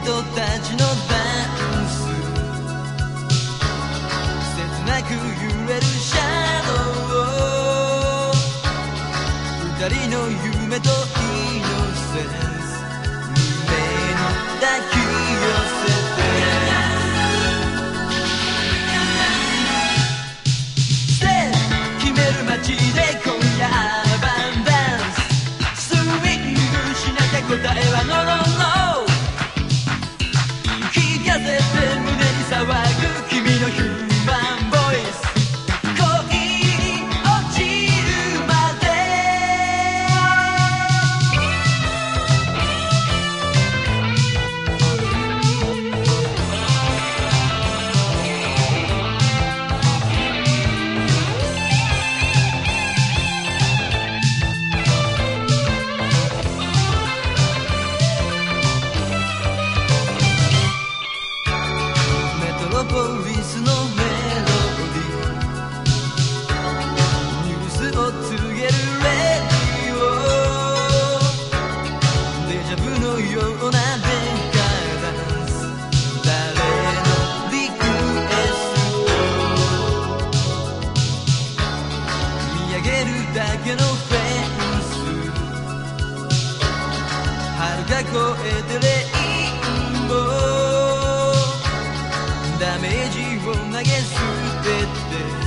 人たちのダンス、切なく揺れるシャドウ、二人の夢とイノセンス、胸に抱き寄せてステップ決める街で今夜バンダンス、スイングしなきゃ答えはノーノーノー、聞かせて胸に騒ぐ君のヒューマンボイス、恋に落ちるまでメトロポリスのメロディー、ニュースを告げるレディオ、デジャブのような電化ダンス、誰のリクエスト、見上げるだけのフェンス、遥か越えてレインボー、ダメージを投げ捨てて